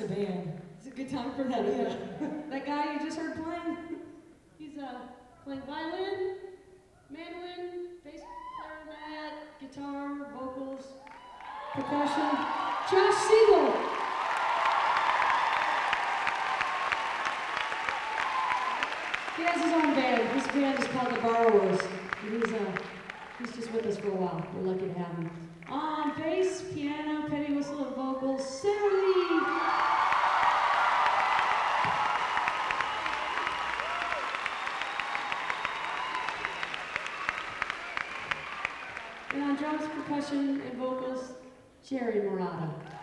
the band. It's a good time for that, yeah. That guy you just heard playing, he's playing violin, mandolin, bass, clarinet, guitar, vocals, percussion. Josh Siegel. He has his own band. His band is called The Borrowers. He's just with us for a while. We're lucky to have him. On bass, piano, penny whistle, and vocals, Sarah Lee. And on drums, percussion, and vocals, Jerry Morata.